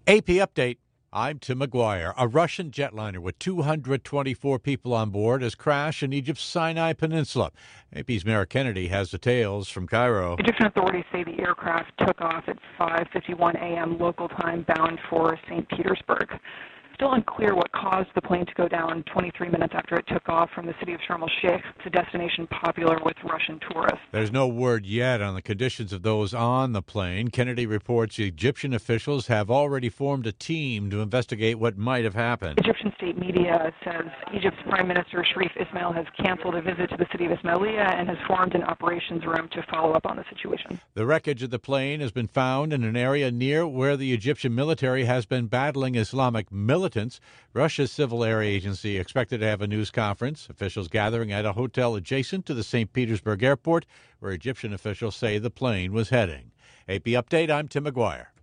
AP Update. I'm Tim McGuire. A Russian jetliner with 224 people on board has crashed in Egypt's Sinai Peninsula. AP's Mara Kennedy has details from Cairo. Egyptian authorities say the aircraft took off at 5:51 a.m. local time, bound for St. Petersburg. Still unclear what caused the plane to go down 23 minutes after it took off from the city of Sharm el-Sheikh. It's a destination popular with Russian tourists. There's no word yet on the conditions of those on the plane. Kennedy reports the Egyptian officials have already formed a team to investigate what might have happened. Egyptian state media says Egypt's Prime Minister Sharif Ismail has canceled a visit to the city of Ismailia and has formed an operations room to follow up on the situation. The wreckage of the plane has been found in an area near where the Egyptian military has been battling Islamic militants. Russia's civil air agency expected to have a news conference. Officials gathering at a hotel adjacent to the St. Petersburg airport, where Egyptian officials say the plane was heading. AP Update, I'm Tim McGuire.